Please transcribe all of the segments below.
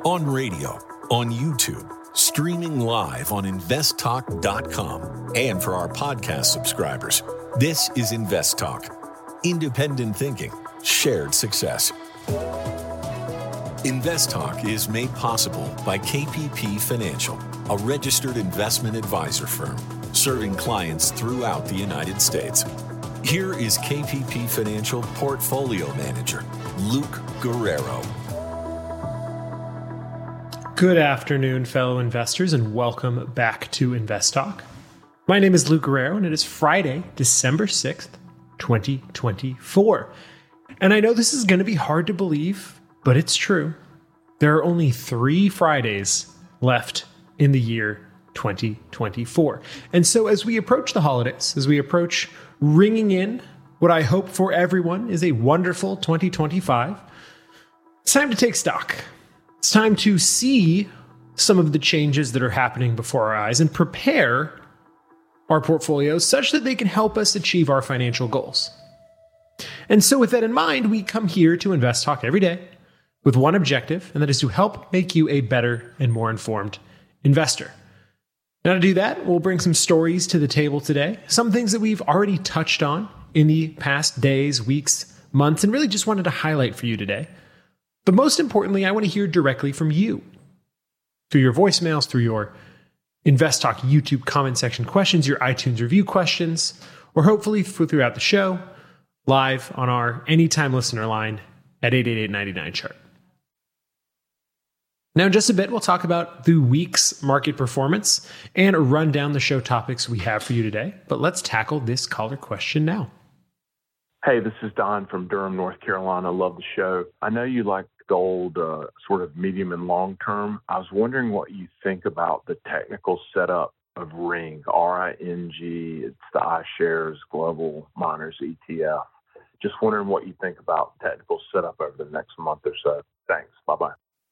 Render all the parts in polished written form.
On radio, on YouTube, streaming live on investtalk.com, and for our podcast subscribers. This is Invest Talk. Independent thinking, shared success. Invest Talk is made possible by KPP Financial, a registered investment advisor firm serving clients throughout the United States. Here is KPP Financial Portfolio Manager, Luke Guerrero. Good afternoon, fellow investors, and welcome back to Invest Talk. My name is Luke Guerrero, and it is Friday, December 6th, 2024. And I know this is going to be hard to believe, but it's true. There are only 3 Fridays left in the year 2024. And so as we approach the holidays, as we approach ringing in what I hope for everyone is a wonderful 2025, it's time to take stock. It's time to see some of the changes that are happening before our eyes and prepare our portfolios such that they can help us achieve our financial goals. And so with that in mind, we come here to Invest Talk every day with one objective, and that is to help make you a better and more informed investor. Now to do that, we'll bring some stories to the table today, some things that we've already touched on in the past days, weeks, months, and really just wanted to highlight for you today. But most importantly, I want to hear directly from you through your voicemails, through your Invest Talk YouTube comment section questions, your iTunes review questions, or hopefully throughout the show, live on our Anytime Listener line at 888-99-CHART. Now, in just a bit, we'll talk about the week's market performance and run down the show topics we have for you today. But let's tackle this caller question now. Hey, this is Don from Durham, North Carolina. Love the show. I know you like gold sort of medium and long term. I was wondering what you think about the technical setup of Ring, R-I-N-G. It's the iShares Global Miners ETF. Just wondering what you think about technical setup over the next month or so. Thanks. Bye-bye.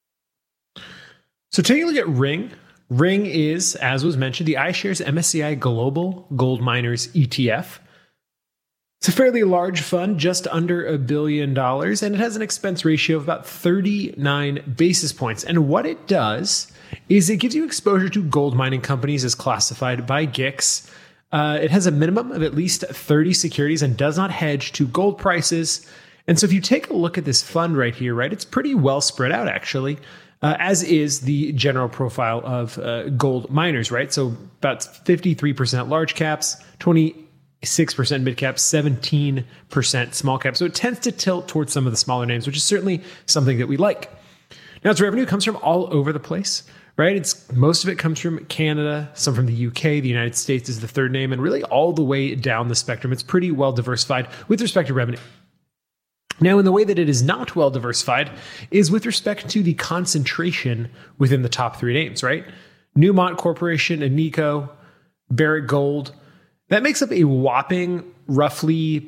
So taking a look at Ring. Ring is, as was mentioned, the iShares MSCI Global Gold Miners ETF. It's a fairly large fund, just under $1 billion, and it has an expense ratio of about 39 basis points. And what it does is it gives you exposure to gold mining companies as classified by GICS. It has a minimum of at least 30 securities and does not hedge to gold prices. And so if you take a look at this fund right here, right, it's pretty well spread out, actually, as is the general profile of gold miners, right? So about 53% large caps, 26% mid cap, 17% small cap. So it tends to tilt towards some of the smaller names, which is certainly something that we like. Now, its revenue comes from all over the place, right? Most of it comes from Canada, some from the UK, the United States is the third name, and really all the way down the spectrum. It's pretty well diversified with respect to revenue. Now, in the way that it is not well diversified is with respect to the concentration within the top 3 names, right? Newmont Corporation, Agnico, Barrick Gold. That makes up a whopping roughly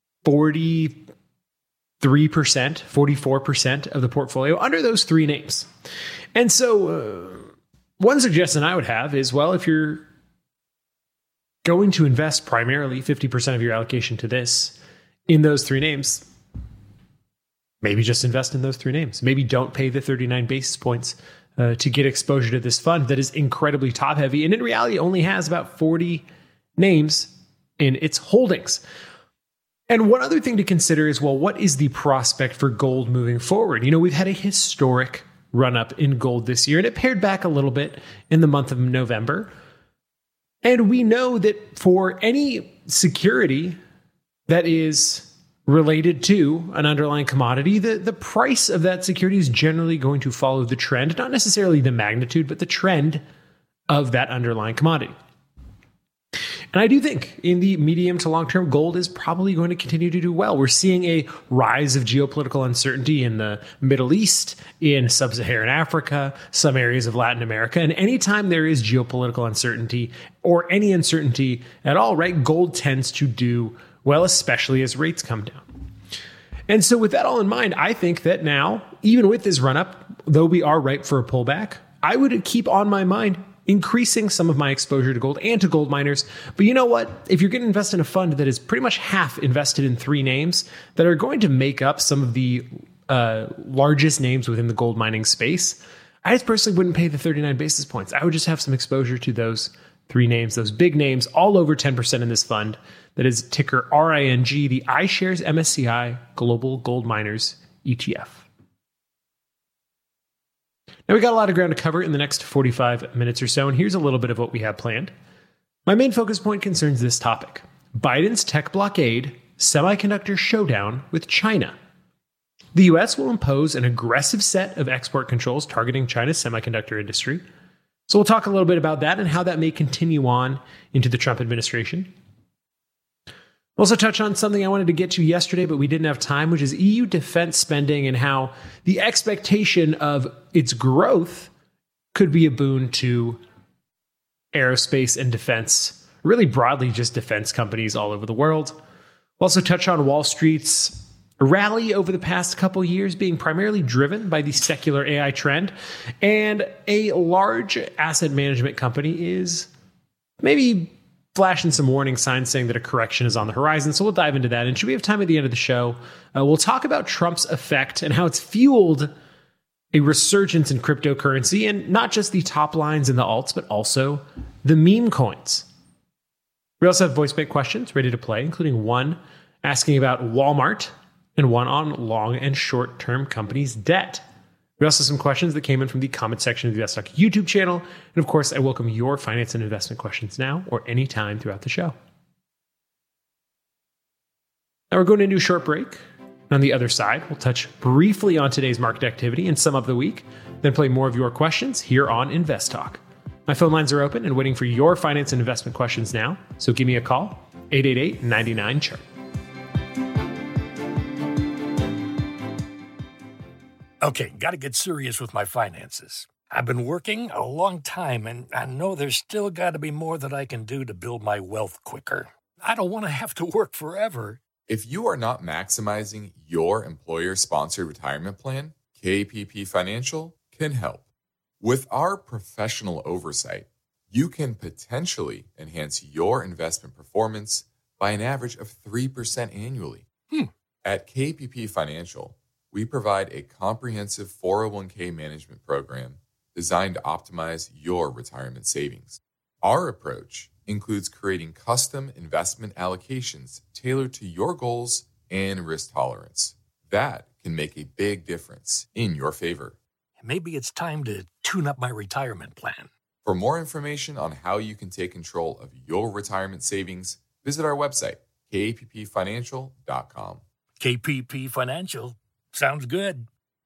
44% of the portfolio under those 3 names. And so one suggestion I would have is, well, if you're going to invest primarily 50% of your allocation to this in those 3 names, maybe just invest in those 3 names. Maybe don't pay the 39 basis points to get exposure to this fund that is incredibly top heavy and in reality only has about 40 names in its holdings. And one other thing to consider is, well, what is the prospect for gold moving forward? You know, we've had a historic run up in gold this year, and it pared back a little bit in the month of November. And we know that for any security that is related to an underlying commodity, the price of that security is generally going to follow the trend, not necessarily the magnitude, but the trend of that underlying commodity. And I do think in the medium to long term, gold is probably going to continue to do well. We're seeing a rise of geopolitical uncertainty in the Middle East, in sub-Saharan Africa, some areas of Latin America. And anytime there is geopolitical uncertainty or any uncertainty at all, right, gold tends to do well, especially as rates come down. And so with that all in mind, I think that now, even with this run up, though we are ripe for a pullback, I would keep on my mind increasing some of my exposure to gold and to gold miners. But you know what? If you're going to invest in a fund that is pretty much half invested in 3 names that are going to make up some of the largest names within the gold mining space, I just personally wouldn't pay the 39 basis points. I would just have some exposure to those three names, those big names, all over 10% in this fund. That is ticker RING, the iShares MSCI Global Gold Miners ETF. Now, we got a lot of ground to cover in the next 45 minutes or so, and here's a little bit of what we have planned. My main focus point concerns this topic: Biden's tech blockade, semiconductor showdown with China. The U.S. will impose an aggressive set of export controls targeting China's semiconductor industry. So we'll talk a little bit about that and how that may continue on into the Trump administration. We'll also touch on something I wanted to get to yesterday, but we didn't have time, which is EU defense spending and how the expectation of its growth could be a boon to aerospace and defense, really broadly just defense companies all over the world. We'll also touch on Wall Street's rally over the past couple years being primarily driven by the secular AI trend, and a large asset management company is maybe flashing some warning signs saying that a correction is on the horizon. So we'll dive into that. And should we have time at the end of the show, we'll talk about Trump's effect and how it's fueled a resurgence in cryptocurrency, and not just the top lines in the alts, but also the meme coins. We also have voice bank questions ready to play, including one asking about Walmart and one on long and short-term companies' debt. We also have some questions that came in from the comment section of the InvestTalk YouTube channel. And of course, I welcome your finance and investment questions now or anytime throughout the show. Now we're going to do a short break. On the other side, we'll touch briefly on today's market activity and sum up the week, then play more of your questions here on InvestTalk. My phone lines are open and waiting for your finance and investment questions now. So give me a call, 888-99-CHART. Okay, got to get serious with my finances. I've been working a long time, and I know there's still got to be more that I can do to build my wealth quicker. I don't want to have to work forever. If you are not maximizing your employer-sponsored retirement plan, KPP Financial can help. With our professional oversight, you can potentially enhance your investment performance by an average of 3% annually. At KPP Financial, we provide a comprehensive 401k management program designed to optimize your retirement savings. Our approach includes creating custom investment allocations tailored to your goals and risk tolerance. That can make a big difference in your favor. Maybe it's time to tune up my retirement plan. For more information on how you can take control of your retirement savings, visit our website, kppfinancial.com. KPP Financial. Sounds good.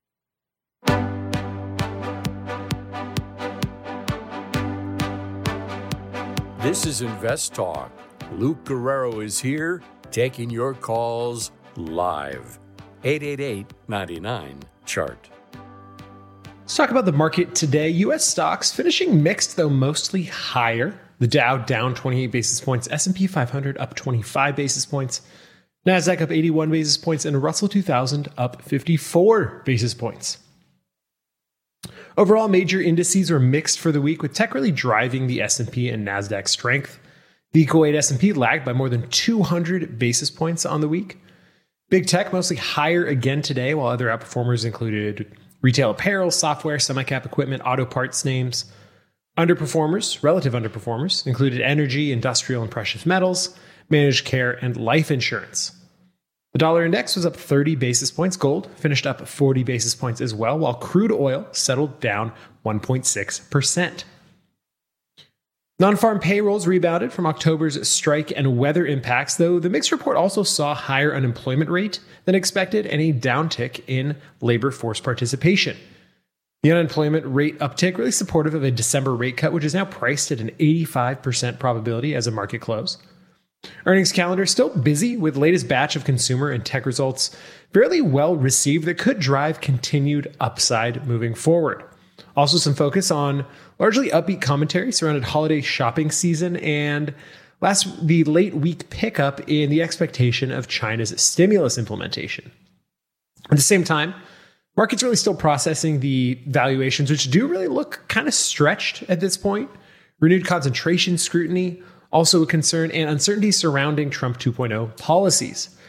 This is Invest Talk. Luke Guerrero is here, taking your calls live. 888-99-CHART. Let's talk about the market today. U.S. stocks finishing mixed, though mostly higher. The Dow down 28 basis points, S&P 500 up 25 basis points, NASDAQ up 81 basis points, and Russell 2000 up 54 basis points. Overall, major indices were mixed for the week, with tech really driving the S&P and NASDAQ strength. The equal weight S&P lagged by more than 200 basis points on the week. Big tech mostly higher again today, while other outperformers included retail apparel, software, semi-cap equipment, auto parts names. Underperformers, relative underperformers, included energy, industrial and precious metals, managed care, and life insurance. The dollar index was up 30 basis points. Gold finished up 40 basis points as well, while crude oil settled down 1.6%. Non-farm payrolls rebounded from October's strike and weather impacts, though the mixed report also saw higher unemployment rate than expected and a downtick in labor force participation. The unemployment rate uptick really supportive of a December rate cut, which is now priced at an 85% probability as a market close. Earnings calendar still busy, with latest batch of consumer and tech results fairly well received that could drive continued upside moving forward. Also some focus on largely upbeat commentary surrounded holiday shopping season and the late week pickup in the expectation of China's stimulus implementation. At the same time, markets really still processing the valuations, which do really look kind of stretched at this point. Renewed concentration scrutiny, also a concern, and uncertainty surrounding Trump 2.0 policies.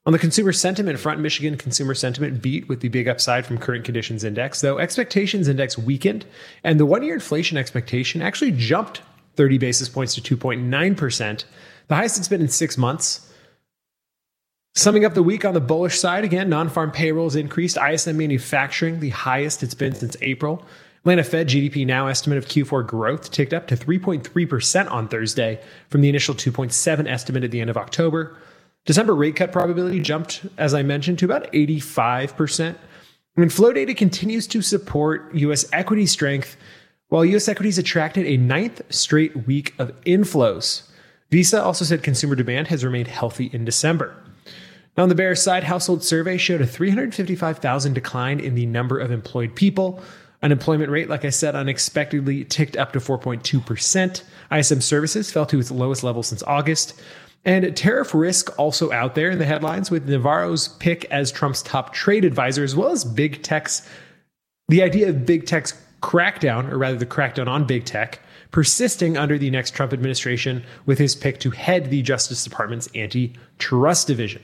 On the consumer sentiment front, Michigan consumer sentiment beat with the big upside from current conditions index, though expectations index weakened, and the one-year inflation expectation actually jumped 30 basis points to 2.9%, the highest it's been in 6 months. Summing up the week on the bullish side, again, non-farm payrolls increased, ISM manufacturing, the highest it's been since April. Atlanta Fed GDP Now estimate of Q4 growth ticked up to 3.3% on Thursday from the initial 2.7% estimate at the end of October. December rate cut probability jumped, as I mentioned, to about 85%. Flow data continues to support U.S. equity strength, while U.S. equities attracted a 9th straight week of inflows. Visa also said consumer demand has remained healthy in December. Now, on the bear side, household survey showed a 355,000 decline in the number of employed people. Unemployment rate, like I said, unexpectedly ticked up to 4.2%. ISM services fell to its lowest level since August. And tariff risk also out there in the headlines, with Navarro's pick as Trump's top trade advisor, as well as big tech's, the idea of big tech's crackdown, or rather the crackdown on big tech, persisting under the next Trump administration with his pick to head the Justice Department's antitrust division.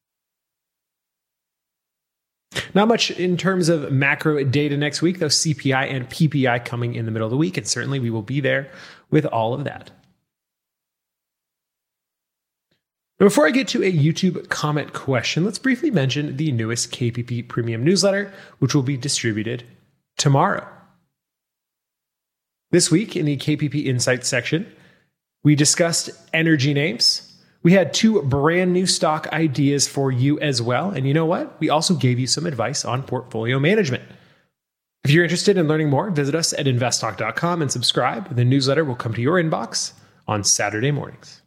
Not much in terms of macro data next week, though CPI and PPI coming in the middle of the week, and certainly we will be there with all of that. Now, before I get to a YouTube comment question, let's briefly mention the newest KPP Premium newsletter, which will be distributed tomorrow. This week in the KPP Insights section, we discussed energy names. We had 2 brand new stock ideas for you as well. And you know what? We also gave you some advice on portfolio management. If you're interested in learning more, visit us at investtalk.com and subscribe. The newsletter will come to your inbox on Saturday mornings.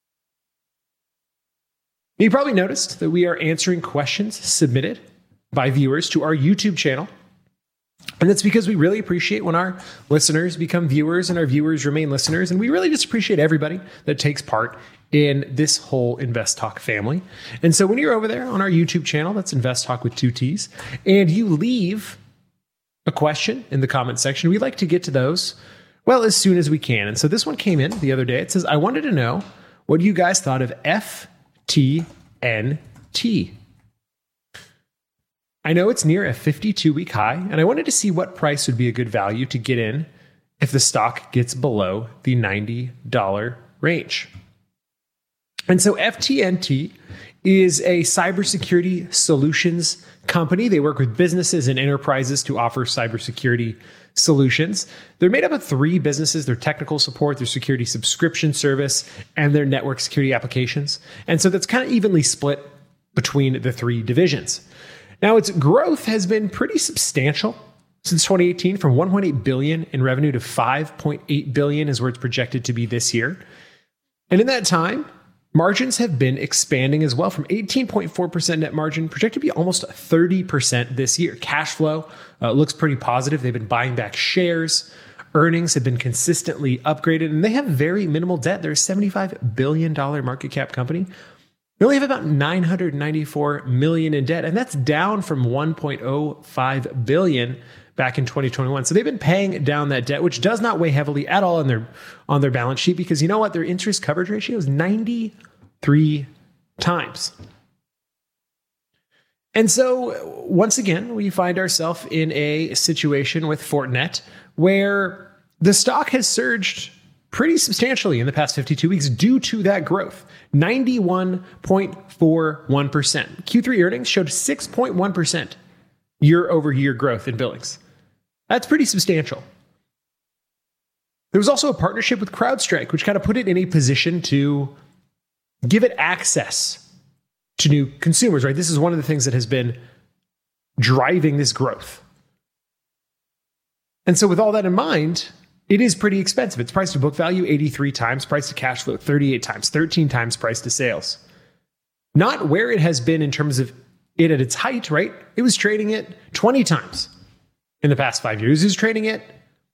You probably noticed that we are answering questions submitted by viewers to our YouTube channel. And that's because we really appreciate when our listeners become viewers and our viewers remain listeners. And we really just appreciate everybody that takes part in this whole Invest Talk family. And so when you're over there on our YouTube channel, that's Invest Talk with 2 T's, and you leave a question in the comment section, we like to get to those, well, as soon as we can. And so this one came in the other day. It says, I wanted to know what you guys thought of FTNT. I know it's near a 52-week high, and I wanted to see what price would be a good value to get in if the stock gets below the $90 range. And so FTNT is a cybersecurity solutions company. They work with businesses and enterprises to offer cybersecurity solutions. They're made up of 3 businesses: their technical support, their security subscription service, and their network security applications. And so that's kind of evenly split between the 3 divisions. Now, its growth has been pretty substantial since 2018, from $1.8 billion in revenue to $5.8 billion is where it's projected to be this year. And in that time, margins have been expanding as well, from 18.4% net margin, projected to be almost 30% this year. Cash flow looks pretty positive. They've been buying back shares. Earnings have been consistently upgraded, and they have very minimal debt. They're a $75 billion market cap company. They only have about $994 million in debt, and that's down from $1.05 billion back in 2021. So they've been paying down that debt, which does not weigh heavily at all on their balance sheet, because you know what? Their interest coverage ratio is 93 times. And so once again, we find ourselves in a situation with Fortinet where the stock has surged pretty substantially in the past 52 weeks due to that growth. 91.41%. Q3 earnings showed 6.1% year-over-year growth in billings. That's pretty substantial. There was also a partnership with CrowdStrike, which kind of put it in a position to give it access to new consumers, right? This is one of the things that has been driving this growth. And so with all that in mind, it is pretty expensive. It's price to book value 83 times, price to cash flow 38 times, 13 times price to sales. Not where it has been in terms of it at its height, right? It was trading it 20 times in the past 5 years. It was trading it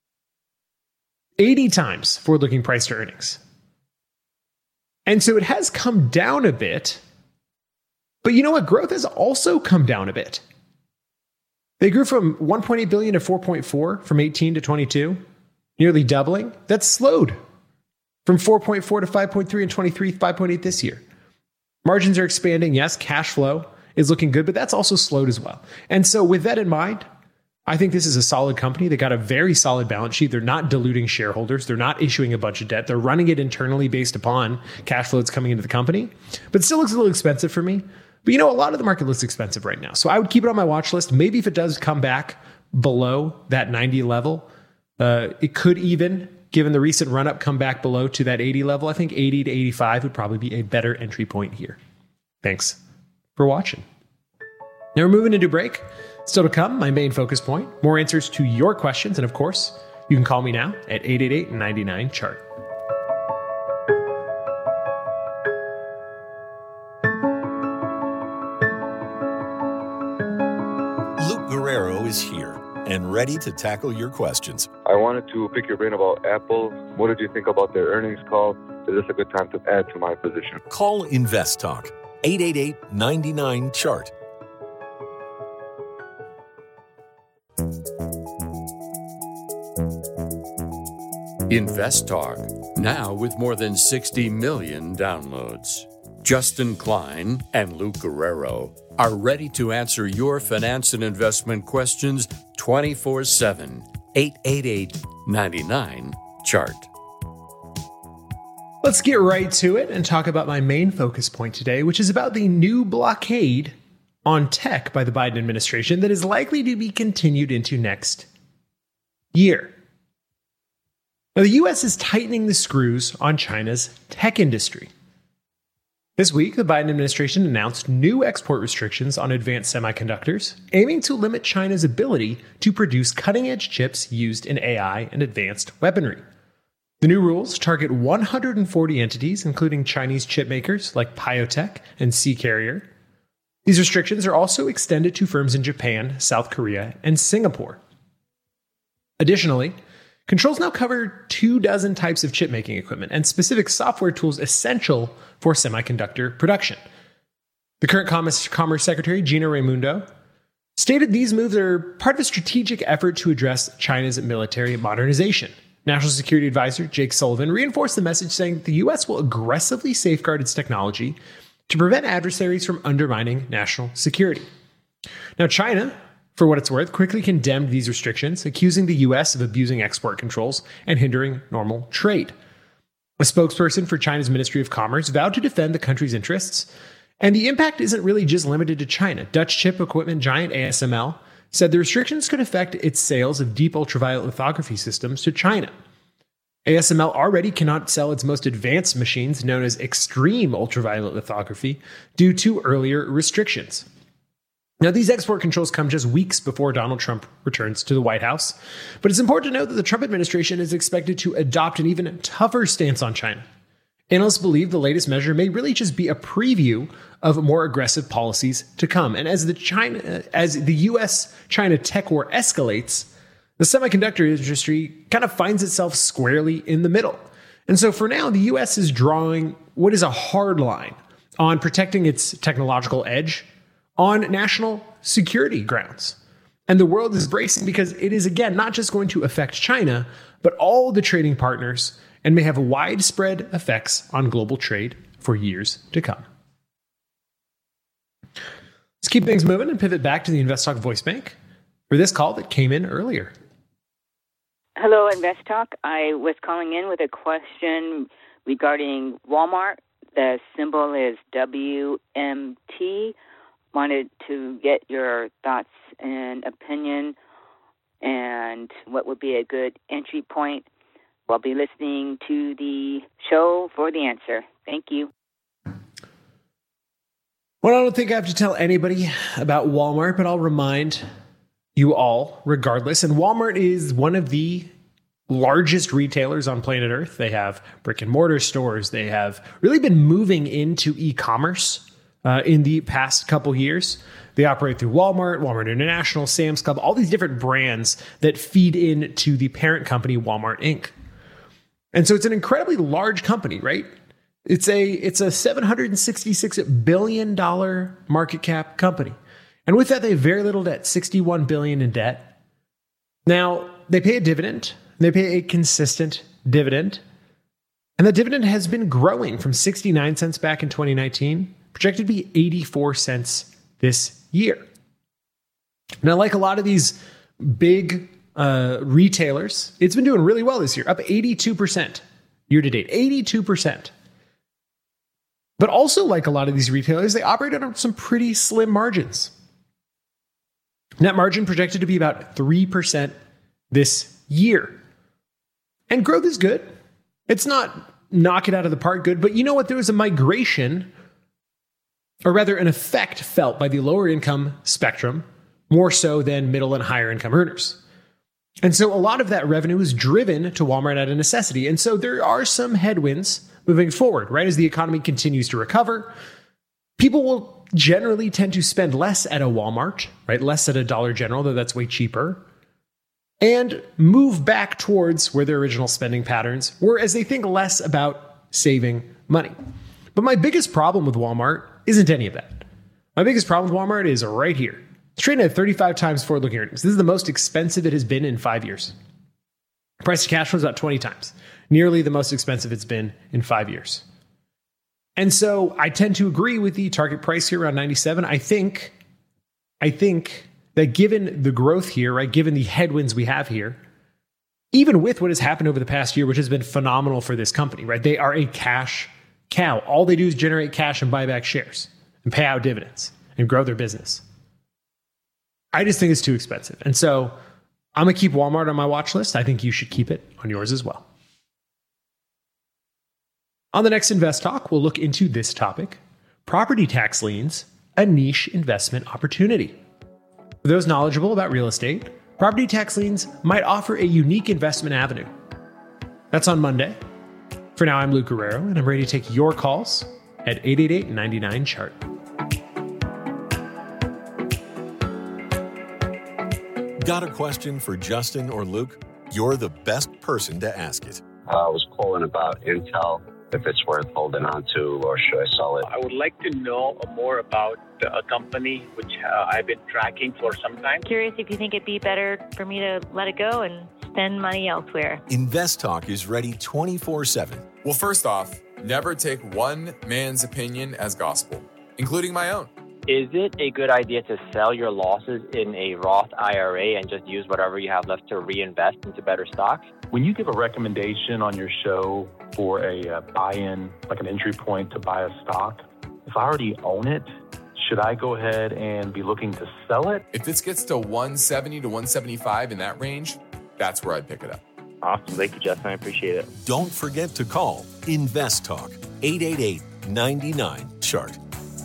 80 times forward-looking price to earnings. And so it has come down a bit. But you know what? Growth has also come down a bit. They grew from 1.8 billion to 4.4 from 18 to 22. Nearly doubling. That's slowed from 4.4 to 5.3 in 23, 5.8 this year. Margins are expanding. Yes, cash flow is looking good, but that's also slowed as well. And so with that in mind, I think this is a solid company. They got a very solid balance sheet. They're not diluting shareholders. They're not issuing a bunch of debt. They're running it internally based upon cash flow that's coming into the company. But it still looks a little expensive for me. But a lot of the market looks expensive right now. So I would keep it on my watch list. Maybe if it does come back below that 90 level, it could even, given the recent run up, come back below to that 80 level. I think 80 to 85 would probably be a better entry point here. Thanks for watching. Now we're moving into break. Still to come, my main focus point, more answers to your questions. And of course, you can call me now at 888-99-CHART. Luke Guerrero is here and ready to tackle your questions. I wanted to pick your brain about Apple. What did you think about their earnings call? Is this a good time to add to my position? Call Invest Talk, 888-99-CHART. Invest Talk, now with more than 60 million downloads. Justin Klein and Luke Guerrero are ready to answer your finance and investment questions 24/7. 888-99-CHART. Let's get right to it and talk about my main focus point today, which is about the new blockade on tech by the Biden administration that is likely to be continued into next year. Now, the U.S. is tightening the screws on China's tech industry. This week, the Biden administration announced new export restrictions on advanced semiconductors, aiming to limit China's ability to produce cutting-edge chips used in AI and advanced weaponry. The new rules target 140 entities, including Chinese chip makers like Piotech and Seacarrier. These restrictions are also extended to firms in Japan, South Korea, and Singapore. Additionally, controls now cover 24 types of chip-making equipment and specific software tools essential for semiconductor production. The current Commerce Secretary, Gina Raimondo, stated these moves are part of a strategic effort to address China's military modernization. National Security Advisor Jake Sullivan reinforced the message, saying that the U.S. will aggressively safeguard its technology to prevent adversaries from undermining national security. Now, China, for what it's worth, quickly condemned these restrictions, accusing the U.S. of abusing export controls and hindering normal trade. A spokesperson for China's Ministry of Commerce vowed to defend the country's interests, and the impact isn't really just limited to China. Dutch chip equipment giant ASML said the restrictions could affect its sales of deep ultraviolet lithography systems to China. ASML already cannot sell its most advanced machines, known as extreme ultraviolet lithography, due to earlier restrictions. Now, these export controls come just weeks before Donald Trump returns to the White House, but it's important to note that the Trump administration is expected to adopt an even tougher stance on China. Analysts believe the latest measure may really just be a preview of more aggressive policies to come. And as the U.S.-China tech war escalates, the semiconductor industry kind of finds itself squarely in the middle. And so for now, the U.S. is drawing what is a hard line on protecting its technological edge on national security grounds. And the world is bracing because it is, again, not just going to affect China, but all the trading partners, and may have widespread effects on global trade for years to come. Let's keep things moving and pivot back to the InvestTalk voice bank for this call that came in earlier. Hello, InvestTalk. I was calling in with a question regarding Walmart. The symbol is WMT. Wanted to get your thoughts and opinion and what would be a good entry point. I'll be listening to the show for the answer. Thank you. Well, I don't think I have to tell anybody about Walmart, but I'll remind you all regardless. And Walmart is one of the largest retailers on planet Earth. They have brick and mortar stores. They have really been moving into e-commerce in the past couple years. They operate through Walmart, Walmart International, Sam's Club, all these different brands that feed into the parent company, Walmart Inc. And so it's an incredibly large company, right? It's a $766 billion market cap company. And with that, they have very little debt, $61 billion in debt. Now, they pay a dividend. They pay a consistent dividend. And the dividend has been growing from 69 cents back in 2019, projected to be 84 cents this year. Now, like a lot of these big retailers, it's been doing really well this year, up 82% year to date, 82%. But also, like a lot of these retailers, they operate on some pretty slim margins. Net margin projected to be about 3% this year. And growth is good. It's not knock it out of the park good, but you know what? There was a migration, or rather an effect felt by the lower income spectrum, more so than middle and higher income earners. And so a lot of that revenue is driven to Walmart out of necessity. And so there are some headwinds moving forward, right? As the economy continues to recover, people will generally tend to spend less at a Walmart, right? Less at a Dollar General, though that's way cheaper, and move back towards where their original spending patterns were as they think less about saving money. But my biggest problem with Walmart isn't any of that. My biggest problem with Walmart is right here. It's trading at 35 times forward-looking earnings. This is the most expensive it has been in 5 years. Price to cash flow is about 20 times. Nearly the most expensive it's been in 5 years. And so I tend to agree with the target price here around 97. I think that given the growth here, right, given the headwinds we have here, even with what has happened over the past year, which has been phenomenal for this company, right? They are a cash cow. All they do is generate cash and buy back shares and pay out dividends and grow their business. I just think it's too expensive. And so I'm going to keep Walmart on my watch list. I think you should keep it on yours as well. On the next Invest Talk, we'll look into this topic: property tax liens, a niche investment opportunity. For those knowledgeable about real estate, property tax liens might offer a unique investment avenue. That's on Monday. For now, I'm Luke Guerrero, and I'm ready to take your calls at 888-99-CHART. Got a question for Justin or Luke? You're the best person to ask it. I was calling about Intel, if it's worth holding on to, or should I sell it? I would like to know more about a company which I've been tracking for some time. Curious if you think it'd be better for me to let it go and spend money elsewhere. Invest Talk is ready 24/7. Well, first off, never take one man's opinion as gospel, including my own. Is it a good idea to sell your losses in a Roth IRA and just use whatever you have left to reinvest into better stocks? When you give a recommendation on your show for a buy-in, like an entry point to buy a stock, if I already own it, should I go ahead and be looking to sell it? If this gets to 170 to 175 in that range, that's where I'd pick it up. Awesome. Thank you, Justin. I appreciate it. Don't forget to call Invest Talk, 888-99-CHART.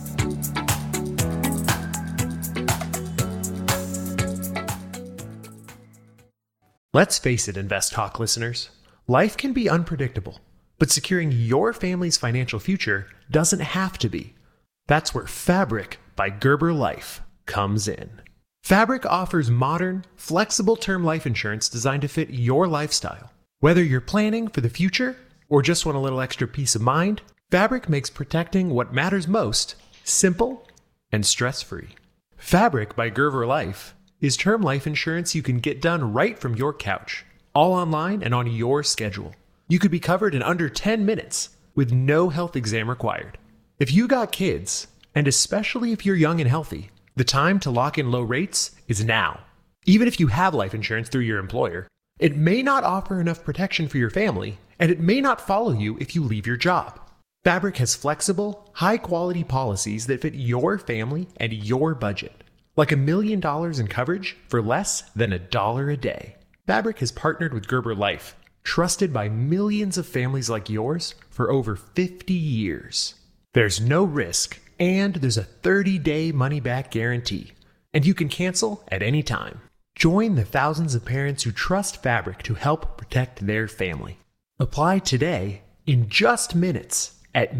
Let's face it, Invest Talk listeners. Life can be unpredictable, but securing your family's financial future doesn't have to be. That's where Fabric by Gerber Life comes in. Fabric offers modern, flexible term life insurance designed to fit your lifestyle. Whether you're planning for the future or just want a little extra peace of mind, Fabric makes protecting what matters most simple and stress-free. Fabric by Gerber Life is term life insurance you can get done right from your couch, all online and on your schedule. You could be covered in under 10 minutes with no health exam required. If you got kids, and especially if you're young and healthy, the time to lock in low rates is now. Even if you have life insurance through your employer, it may not offer enough protection for your family, and it may not follow you if you leave your job. Fabric has flexible, high-quality policies that fit your family and your budget. Like $1 million in coverage for less than $1 a day. Fabric has partnered with Gerber Life, trusted by millions of families like yours for over 50 years. There's no risk, and there's a 30-day money-back guarantee, and you can cancel at any time. Join the thousands of parents who trust Fabric to help protect their family. Apply today in just minutes at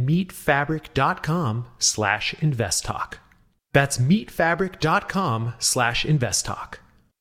meetfabric.com/investtalk. That's meetfabric.com/investtalk.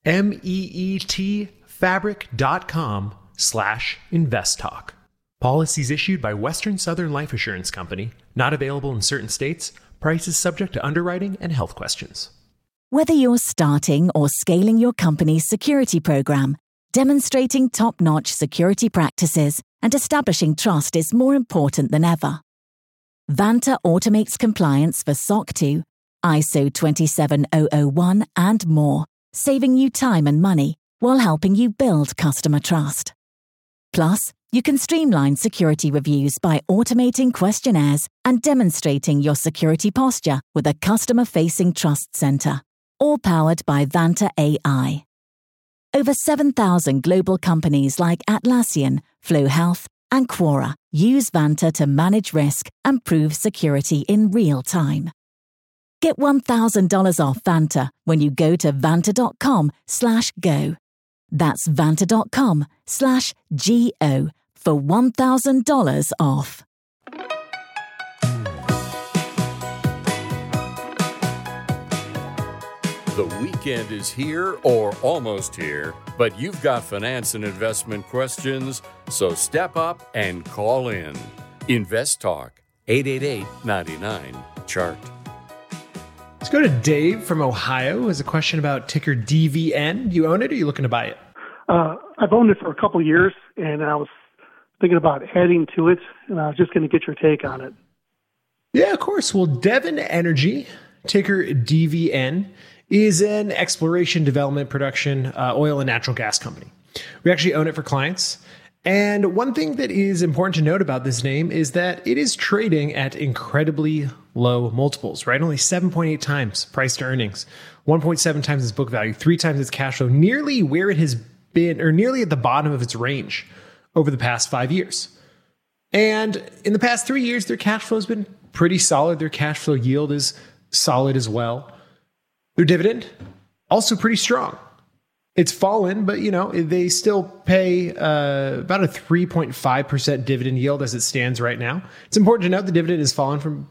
meetfabric.com/investtalk. Policies issued by Western Southern Life Assurance Company, not available in certain states. Prices subject to underwriting and health questions. Whether you're starting or scaling your company's security program, demonstrating top-notch security practices and establishing trust is more important than ever. Vanta automates compliance for SOC 2, ISO 27001 and more, saving you time and money while helping you build customer trust. Plus, you can streamline security reviews by automating questionnaires and demonstrating your security posture with a customer-facing trust center, all powered by Vanta AI. Over 7,000 global companies like Atlassian, Flow Health, and Quora use Vanta to manage risk and prove security in real time. Get $1,000 off Vanta when you go to vanta.com/go. That's vanta.com/GO for $1,000 off. The weekend is here or almost here, but you've got finance and investment questions, so step up and call in. Invest Talk, 888-99-CHART. Let's go to Dave from Ohio, who has a question about ticker DVN. Do you own it or are you looking to buy it? I've owned it for a couple of years, and I was thinking about adding to it, and I was just going to get your take on it. Yeah, of course. Well, Devon Energy, ticker DVN, is an exploration, development, production, oil and natural gas company. We actually own it for clients. And one thing that is important to note about this name is that it is trading at incredibly low multiples, right? Only 7.8 times price to earnings, 1.7 times its book value, 3 times its cash flow, nearly where it has been, or nearly at the bottom of its range over the past 5 years. And in the past 3 years, their cash flow has been pretty solid. Their cash flow yield is solid as well. Their dividend, also pretty strong. It's fallen, but they still pay about a 3.5% dividend yield as it stands right now. It's important to note the dividend has fallen from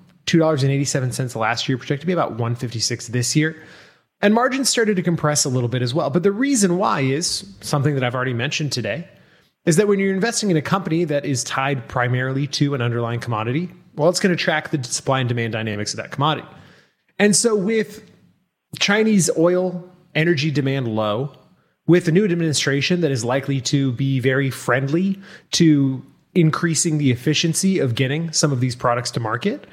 $2.87 last year, projected to be about $1.56 this year. And margins started to compress a little bit as well. But the reason why is something that I've already mentioned today, is that when you're investing in a company that is tied primarily to an underlying commodity, well, it's going to track the supply and demand dynamics of that commodity. And so with Chinese oil energy demand low, with a new administration that is likely to be very friendly to increasing the efficiency of getting some of these products to market,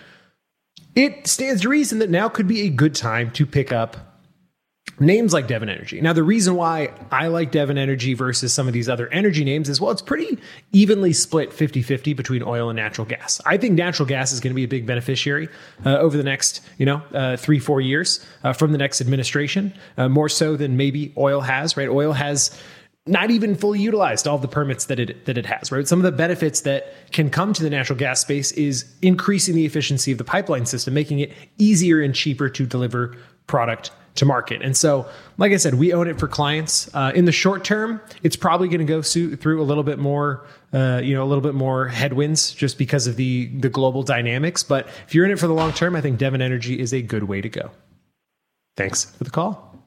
it stands to reason that now could be a good time to pick up names like Devon Energy. Now, the reason why I like Devon Energy versus some of these other energy names is, well, it's pretty evenly split 50-50 between oil and natural gas. I think natural gas is going to be a big beneficiary over the next 3-4 years from the next administration, more so than maybe oil has, right? Oil has not even fully utilized all the permits that it has, right? Some of the benefits that can come to the natural gas space is increasing the efficiency of the pipeline system, making it easier and cheaper to deliver product to market. And so, like I said, we own it for clients. In the short term, it's probably going to go through a little bit more, headwinds just because of the global dynamics. But if you're in it for the long term, I think Devon Energy is a good way to go. Thanks for the call.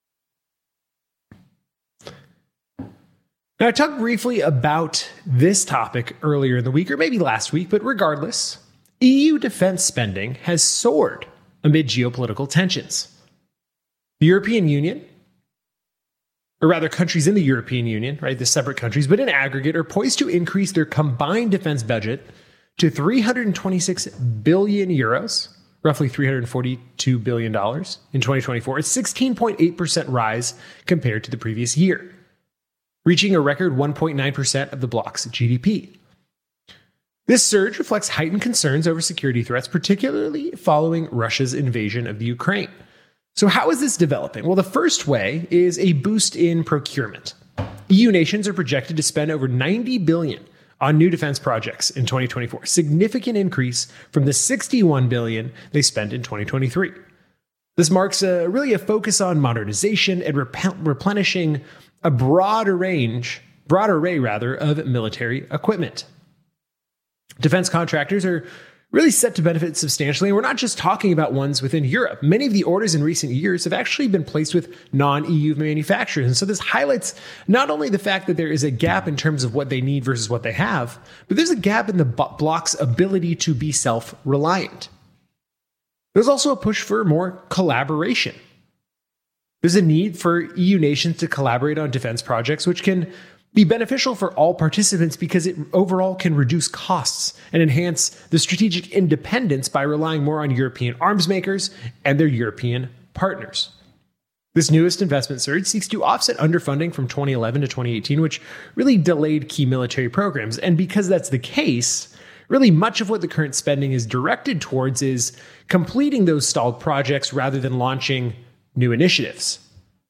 Now, I talked briefly about this topic earlier in the week, or maybe last week, but regardless, EU defense spending has soared amid geopolitical tensions. The European Union, or rather countries in the European Union, right, the separate countries, but in aggregate are poised to increase their combined defense budget to 326 billion euros, roughly $342 billion in 2024, a 16.8% rise compared to the previous year, reaching a record 1.9% of the bloc's GDP. This surge reflects heightened concerns over security threats, particularly following Russia's invasion of the Ukraine. So how is this developing? Well, the first way is a boost in procurement. EU nations are projected to spend over $90 billion on new defense projects in 2024, a significant increase from the $61 billion they spent in 2023. This marks really a focus on modernization and replenishing a broad array of military equipment. Defense contractors are really set to benefit substantially. And we're not just talking about ones within Europe. Many of the orders in recent years have actually been placed with non-EU manufacturers. And so this highlights not only the fact that there is a gap in terms of what they need versus what they have, but there's a gap in the bloc's ability to be self-reliant. There's also a push for more collaboration. There's a need for EU nations to collaborate on defense projects, which can be beneficial for all participants because it overall can reduce costs and enhance the strategic independence by relying more on European arms makers and their European partners. This newest investment surge seeks to offset underfunding from 2011 to 2018, which really delayed key military programs. And because that's the case, really much of what the current spending is directed towards is completing those stalled projects rather than launching new initiatives.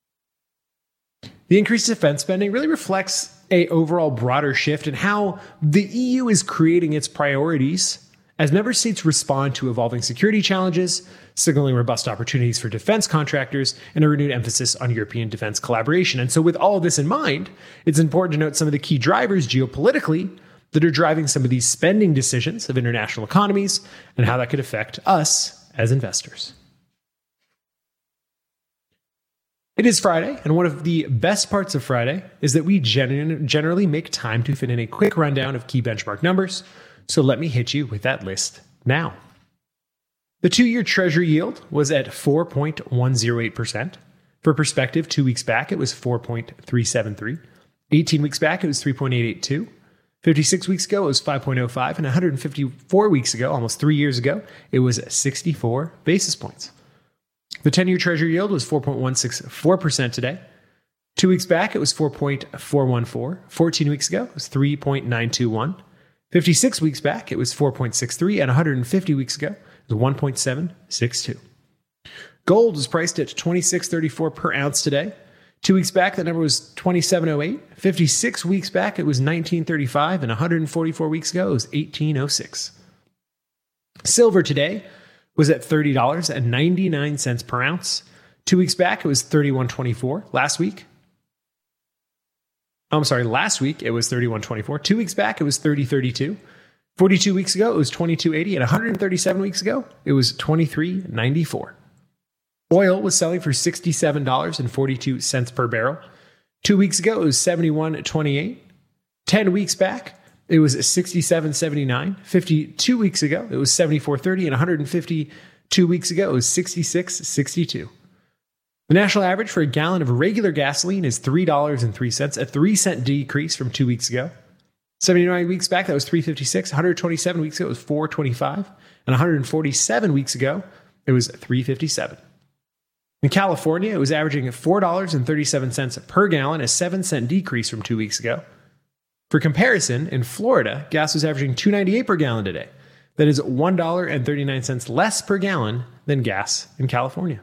The increased defense spending really reflects an overall broader shift in how the EU is creating its priorities as member states respond to evolving security challenges, signaling robust opportunities for defense contractors, and a renewed emphasis on European defense collaboration. And so with all of this in mind, it's important to note some of the key drivers geopolitically that are driving some of these spending decisions of international economies and how that could affect us as investors. It is Friday, and one of the best parts of Friday is that we generally make time to fit in a quick rundown of key benchmark numbers. So let me hit you with that list now. The 2-year Treasury yield was at 4.108%. For perspective, 2 weeks back, it was 4.373. 18 weeks back, it was 3.882. 56 weeks ago, it was 5.05. And 154 weeks ago, almost 3 years ago, it was 64 basis points. The 10-year Treasury yield was 4.164% today. 2 weeks back, it was 4.414. 14 weeks ago, it was 3.921. 56 weeks back, it was 4.63. And 150 weeks ago, it was 1.762. Gold was priced at $26.34 per ounce today. 2 weeks back, that number was $27.08. 56 weeks back, it was $19.35. And 144 weeks ago, it was $18.06. Silver today was at $30.99 per ounce. 2 weeks back, it was $31.24. Last week, it was $31.24. 2 weeks back, it was $30.32. 42 weeks ago, it was $22.80. And 137 weeks ago, it was $23.94. Oil was selling for $67.42 per barrel. 2 weeks ago, it was $71.28. 10 weeks back, it was $67.79. 52 weeks ago, it was $74.30. And 152 weeks ago, it was $66.62. The national average for a gallon of regular gasoline is $3.03, a 3-cent decrease from 2 weeks ago. 79 weeks back, that was $3.56. 127 weeks ago, it was $4.25. And 147 weeks ago, it was $3.57. In California, it was averaging $4.37 per gallon, a 7-cent decrease from 2 weeks ago. For comparison, in Florida, gas was averaging $2.98 per gallon today. That is $1.39 less per gallon than gas in California.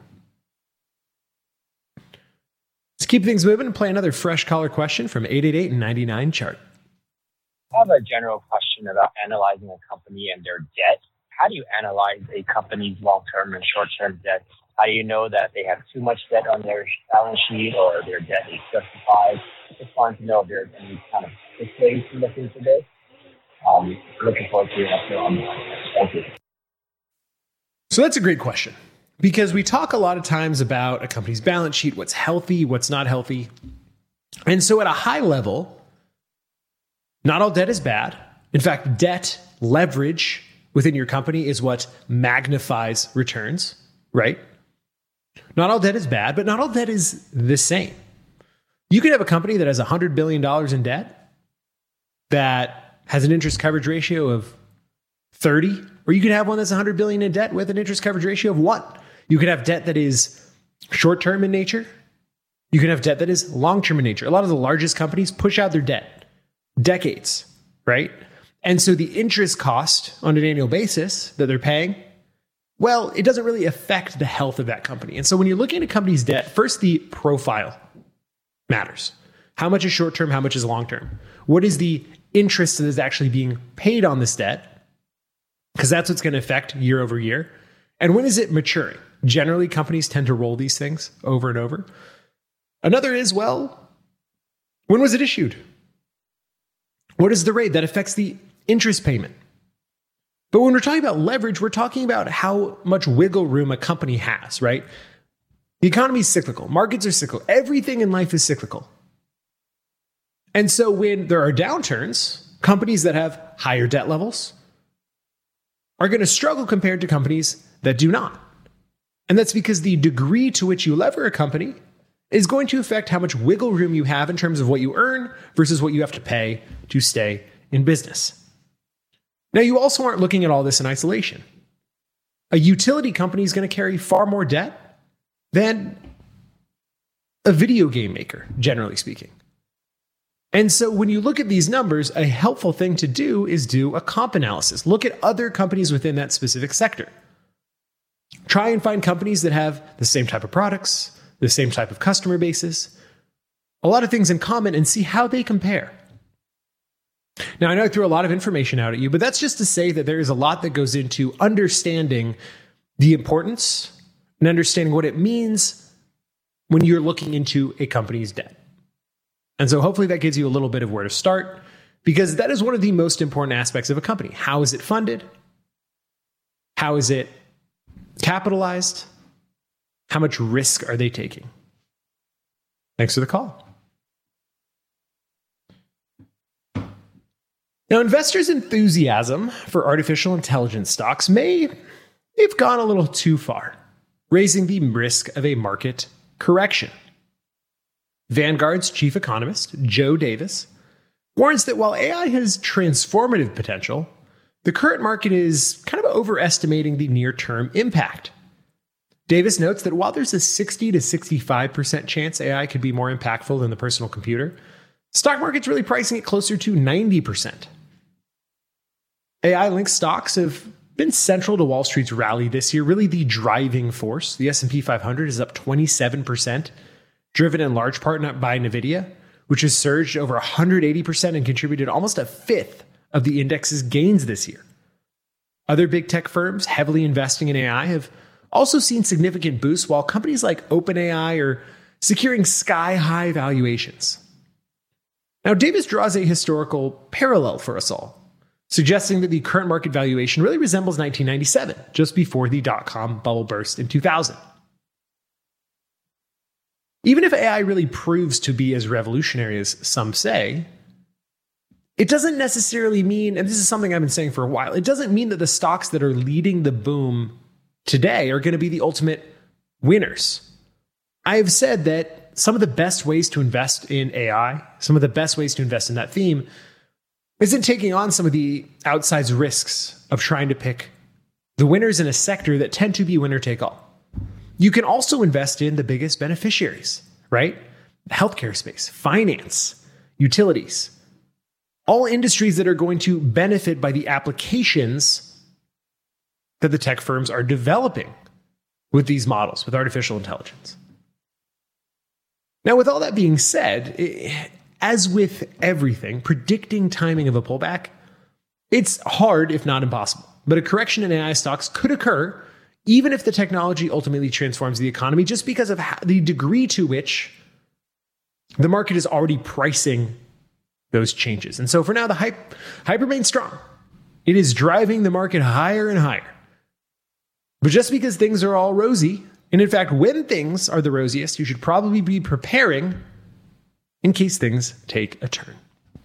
Let's keep things moving and play another fresh caller question from 888 and 99 chart. I have a general question about analyzing a company and their debt. How do you analyze a company's long-term and short-term debt? How do you know that they have too much debt on their balance sheet or their debt is justified? I just wanted to know if there's any kind of quick ways to look into this. Looking forward to your answer on that. Thank you. So that's a great question because we talk a lot of times about a company's balance sheet, what's healthy, what's not healthy. And so at a high level, not all debt is bad. In fact, debt leverage within your company is what magnifies returns, right? Not all debt is bad, but not all debt is the same. You could have a company that has $100 billion in debt that has an interest coverage ratio of 30, or you could have one that's $100 billion in debt with an interest coverage ratio of 1. You could have debt that is short-term in nature. You can have debt that is long-term in nature. A lot of the largest companies push out their debt decades, right? And so the interest cost on an annual basis that they're paying, well, it doesn't really affect the health of that company. And so when you're looking at a company's debt, first the profile matters. How much is short-term? How much is long-term? What is the interest that is actually being paid on this debt? Because that's what's going to affect year over year. And when is it maturing? Generally, companies tend to roll these things over and over. Another is, well, when was it issued? What is the rate that affects the interest payment? But when we're talking about leverage, we're talking about how much wiggle room a company has, right? The economy is cyclical. Markets are cyclical. Everything in life is cyclical. And so when there are downturns, companies that have higher debt levels are going to struggle compared to companies that do not. And that's because the degree to which you lever a company is going to affect how much wiggle room you have in terms of what you earn versus what you have to pay to stay in business. Now, you also aren't looking at all this in isolation. A utility company is going to carry far more debt than a video game maker, generally speaking. And so when you look at these numbers, a helpful thing to do is do a comp analysis. Look at other companies within that specific sector. Try and find companies that have the same type of products, the same type of customer bases, a lot of things in common, and see how they compare. Now, I know I threw a lot of information out at you, but that's just to say that there is a lot that goes into understanding the importance and understanding what it means when you're looking into a company's debt. And so hopefully that gives you a little bit of where to start, because that is one of the most important aspects of a company. How is it funded? How is it capitalized? How much risk are they taking? Thanks for the call. Now, investors' enthusiasm for artificial intelligence stocks may have gone a little too far, raising the risk of a market correction. Vanguard's chief economist, Joe Davis, warns that while AI has transformative potential, the current market is kind of overestimating the near-term impact. Davis notes that while there's a 60 to 65% chance AI could be more impactful than the personal computer, the stock market's really pricing it closer to 90%. AI-linked stocks have been central to Wall Street's rally this year, really the driving force. The S&P 500 is up 27%, driven in large part by NVIDIA, which has surged over 180% and contributed almost a fifth of the index's gains this year. Other big tech firms heavily investing in AI have also seen significant boosts, while companies like OpenAI are securing sky-high valuations. Now, Davis draws a historical parallel for us all, suggesting that the current market valuation really resembles 1997, just before the dot-com bubble burst in 2000. Even if AI really proves to be as revolutionary as some say, it doesn't necessarily mean, and this is something I've been saying for a while, it doesn't mean that the stocks that are leading the boom today are going to be the ultimate winners. I have said that some of the best ways to invest in AI, some of the best ways to invest in that theme, isn't taking on some of the outsized risks of trying to pick the winners in a sector that tend to be winner take all. You can also invest in the biggest beneficiaries, right? The healthcare space, finance, utilities, all industries that are going to benefit by the applications that the tech firms are developing with these models, with artificial intelligence. Now, with all that being said, as with everything, predicting timing of a pullback, it's hard, if not impossible. But a correction in AI stocks could occur even if the technology ultimately transforms the economy, just because of the degree to which the market is already pricing those changes. And so for now, the hype remains strong. It is driving the market higher and higher. But just because things are all rosy, and in fact, when things are the rosiest, you should probably be preparing in case things take a turn.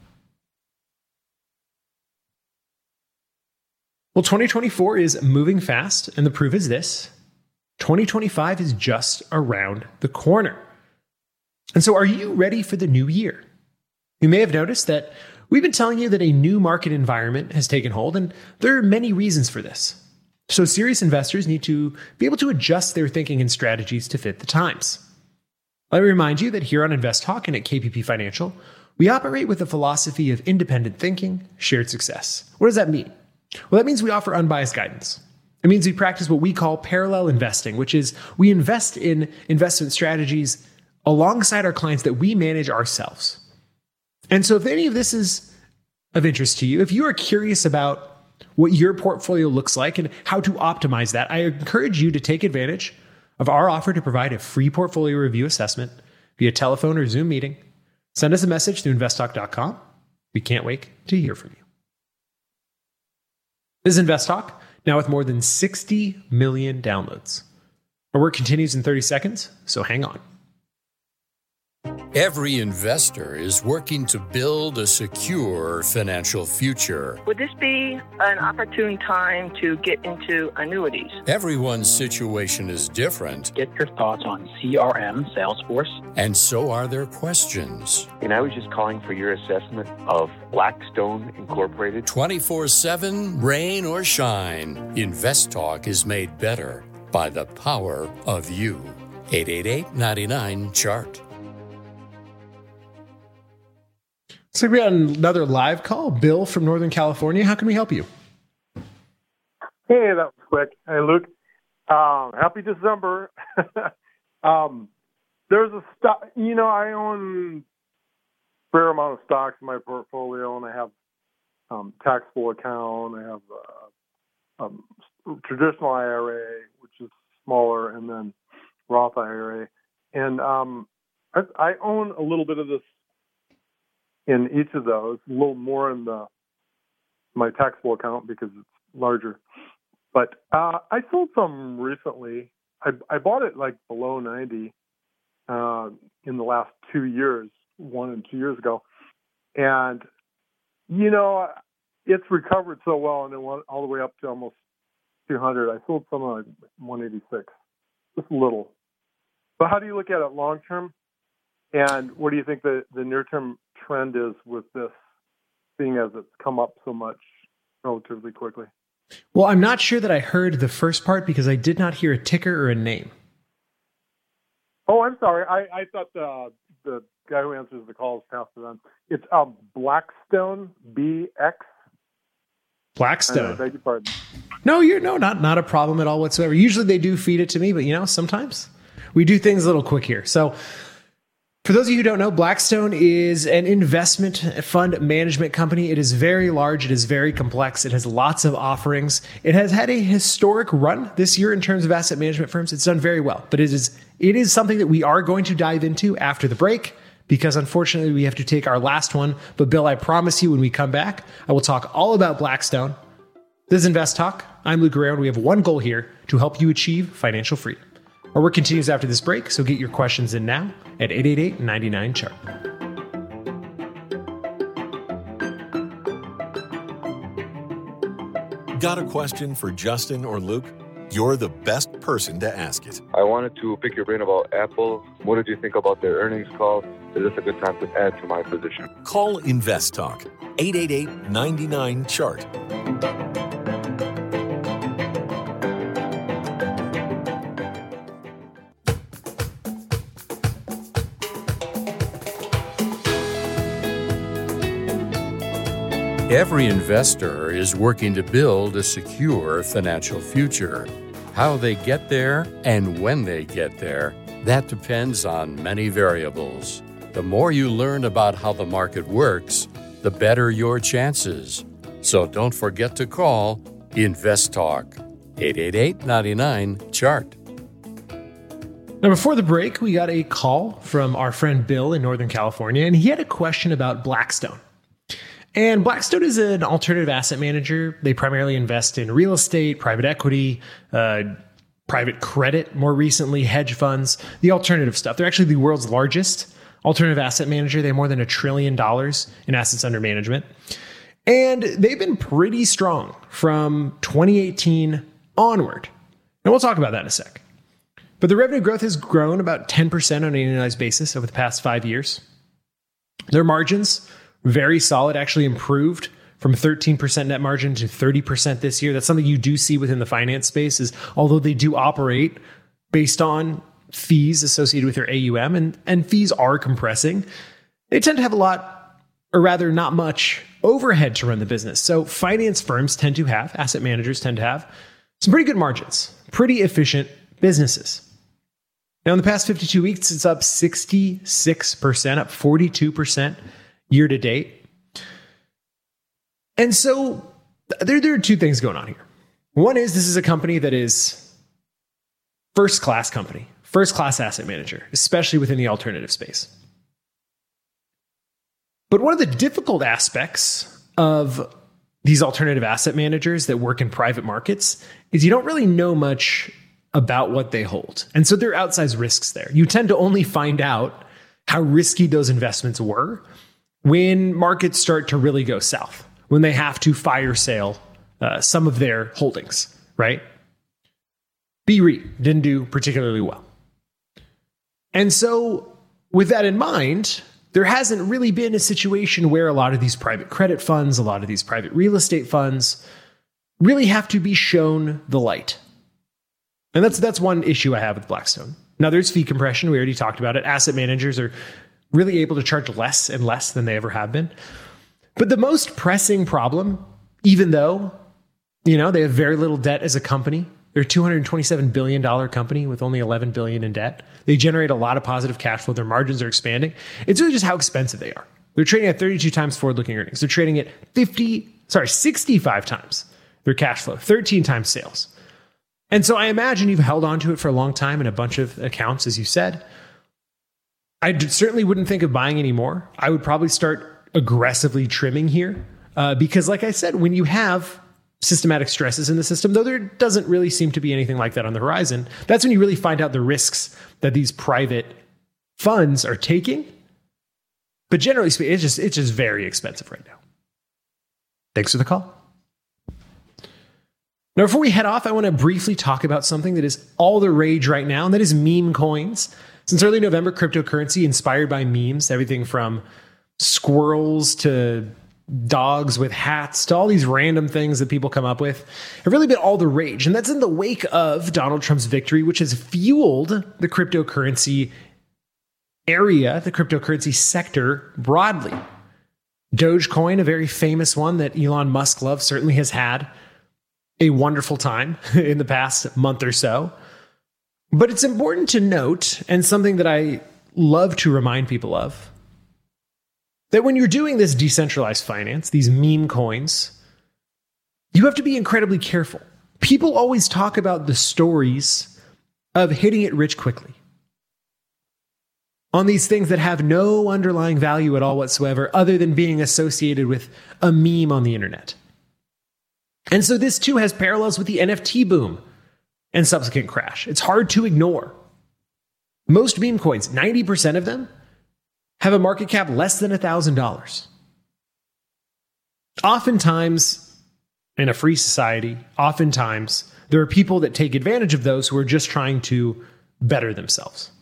Well, 2024 is moving fast, and the proof is this: 2025 is just around the corner. And so are you ready for the new year? You may have noticed that we've been telling you that a new market environment has taken hold, and there are many reasons for this. So serious investors need to be able to adjust their thinking and strategies to fit the times. Let me remind you that here on Invest Talk and at KPP Financial, we operate with a philosophy of independent thinking, shared success. What does that mean? Well, that means we offer unbiased guidance. It means we practice what we call parallel investing, which is we invest in investment strategies alongside our clients that we manage ourselves. And so if any of this is of interest to you, if you are curious about what your portfolio looks like and how to optimize that, I encourage you to take advantage of our offer to provide a free portfolio review assessment via telephone or Zoom meeting. Send us a message through investtalk.com. We can't wait to hear from you. This is Invest Talk, now with more than 60 million downloads. Our work continues in 30 seconds, so hang on. Every investor is working to build a secure financial future. Would this be an opportune time to get into annuities? Everyone's situation is different. Get your thoughts on CRM, Salesforce. And so are their questions. And I was just calling for your assessment of Blackstone Incorporated. 24/7, rain or shine, InvestTalk is made better by the power of you. 888-99-CHART. So we got another live call. Bill from Northern California. How can we help you? Hey, that was quick. Hey, Luke. Happy December. There's a stock, I own a fair amount of stocks in my portfolio, and I have taxable account. I have a traditional IRA, which is smaller, and then Roth IRA. And I own a little bit of this in each of those, a little more in my taxable account because it's larger. But I sold some recently. I bought it like below 90 in the last 2 years, 1 and 2 years ago. And, it's recovered so well, and it went all the way up to almost 200. I sold some at 186, just a little. But how do you look at it long term? And what do you think the near-term trend is with this, seeing as it's come up so much relatively quickly? Well, I'm not sure that I heard the first part because I did not hear a ticker or a name. Oh, I'm sorry. I thought the guy who answers the calls passed it on. It's Blackstone, BX. Blackstone. I beg your pardon. No, not a problem at all whatsoever. Usually they do feed it to me, but sometimes we do things a little quick here. So for those of you who don't know, Blackstone is an investment fund management company. It is very large. It is very complex. It has lots of offerings. It has had a historic run this year in terms of asset management firms. It's done very well, but it is something that we are going to dive into after the break because unfortunately we have to take our last one. But Bill, I promise you when we come back, I will talk all about Blackstone. This is Invest Talk. I'm Luke Guerrero, and we have one goal here: to help you achieve financial freedom. Our work continues after this break, so get your questions in now at 888-99-CHART. Got a question for Justin or Luke? You're the best person to ask it. I wanted to pick your brain about Apple. What did you think about their earnings call? Is this a good time to add to my position? Call Invest Talk, 888-99-CHART. Every investor is working to build a secure financial future. How they get there and when they get there, that depends on many variables. The more you learn about how the market works, the better your chances. So don't forget to call Invest Talk, 888-99-CHART. Now, before the break, we got a call from our friend Bill in Northern California, and he had a question about Blackstone. And Blackstone is an alternative asset manager. They primarily invest in real estate, private equity, private credit, more recently, hedge funds, the alternative stuff. They're actually the world's largest alternative asset manager. They have more than $1 trillion in assets under management. And they've been pretty strong from 2018 onward. And we'll talk about that in a sec. But the revenue growth has grown about 10% on an annualized basis over the past 5 years. Their margins, very solid, actually improved from 13% net margin to 30% this year. That's something you do see within the finance space, is although they do operate based on fees associated with their AUM, and fees are compressing, they tend to have a lot, or rather not much, overhead to run the business. So finance firms tend to have, asset managers tend to have some pretty good margins, pretty efficient businesses. Now in the past 52 weeks, it's up 66%, up 42% year to date. And so there are two things going on here. One is this is a company that is first-class company, first-class asset manager, especially within the alternative space. But one of the difficult aspects of these alternative asset managers that work in private markets is you don't really know much about what they hold. And so there are outsized risks there. You tend to only find out how risky those investments were when markets start to really go south, when they have to fire sale some of their holdings, right? BREIT didn't do particularly well. And so with that in mind, there hasn't really been a situation where a lot of these private credit funds, a lot of these private real estate funds really have to be shown the light. And that's one issue I have with Blackstone. Now, there's fee compression. We already talked about it. Asset managers are really able to charge less and less than they ever have been. But the most pressing problem, even though, they have very little debt as a company, they're a $227 billion company with only $11 billion in debt. They generate a lot of positive cash flow. Their margins are expanding. It's really just how expensive they are. They're trading at 32 times forward-looking earnings. They're trading at 65 times their cash flow, 13 times sales. And so I imagine you've held on to it for a long time in a bunch of accounts, as you said. I certainly wouldn't think of buying any more. I would probably start aggressively trimming here because, like I said, when you have systematic stresses in the system, though there doesn't really seem to be anything like that on the horizon, that's when you really find out the risks that these private funds are taking. But generally speaking, it's just very expensive right now. Thanks for the call. Now, before we head off, I want to briefly talk about something that is all the rage right now, and that is meme coins. Since early November, cryptocurrency inspired by memes, everything from squirrels to dogs with hats to all these random things that people come up with, have really been all the rage. And that's in the wake of Donald Trump's victory, which has fueled the cryptocurrency area, the cryptocurrency sector broadly. Dogecoin, a very famous one that Elon Musk loves, certainly has had a wonderful time in the past month or so. But it's important to note, and something that I love to remind people of, that when you're doing this decentralized finance, these meme coins, you have to be incredibly careful. People always talk about the stories of hitting it rich quickly on these things that have no underlying value at all whatsoever, other than being associated with a meme on the internet. And so this too has parallels with the NFT boom and subsequent crash. It's hard to ignore. Most meme coins, 90% of them, have a market cap less than $1,000. Oftentimes, in a free society, there are people that take advantage of those who are just trying to better themselves.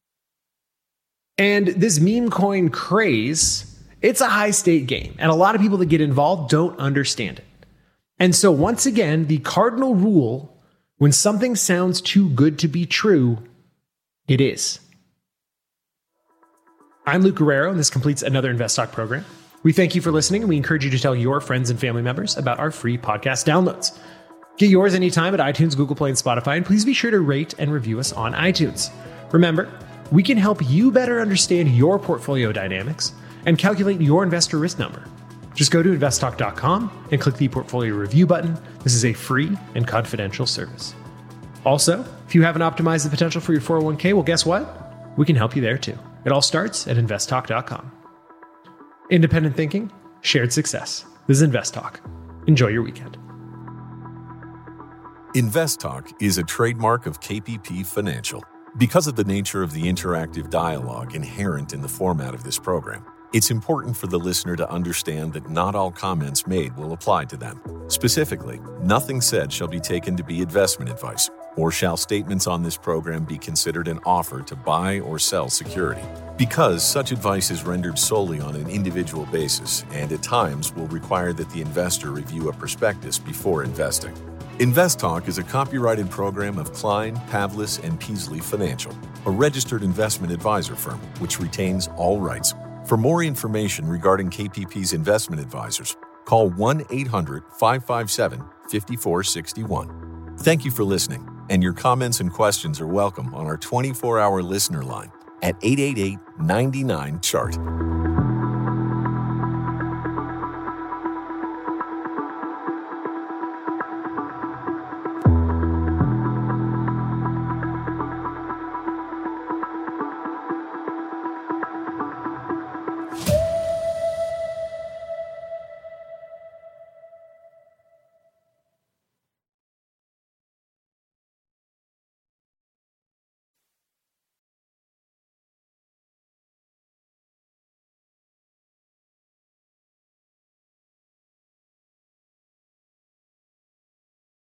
And this meme coin craze, it's a high-stake game, and a lot of people that get involved don't understand it. And so once again, the cardinal rule, when something sounds too good to be true, it is. I'm Luke Guerrero, and this completes another InvestTalk program. We thank you for listening, and we encourage you to tell your friends and family members about our free podcast downloads. Get yours anytime at iTunes, Google Play, and Spotify, and please be sure to rate and review us on iTunes. Remember, we can help you better understand your portfolio dynamics and calculate your investor risk number. Just go to investtalk.com and click the portfolio review button. This is a free and confidential service. Also, if you haven't optimized the potential for your 401k, well, guess what? We can help you there too. It all starts at investtalk.com. Independent thinking, shared success. This is InvestTalk. Enjoy your weekend. InvestTalk is a trademark of KPP Financial. Because of the nature of the interactive dialogue inherent in the format of this program, it's important for the listener to understand that not all comments made will apply to them. Specifically, nothing said shall be taken to be investment advice, or shall statements on this program be considered an offer to buy or sell security. Because such advice is rendered solely on an individual basis and at times will require that the investor review a prospectus before investing. InvestTalk is a copyrighted program of Klein, Pavlis, and Peasley Financial, a registered investment advisor firm which retains all rights. For more information regarding KPP's investment advisors, call 1-800-557-5461. Thank you for listening, and your comments and questions are welcome on our 24-hour listener line at 888-99-CHART.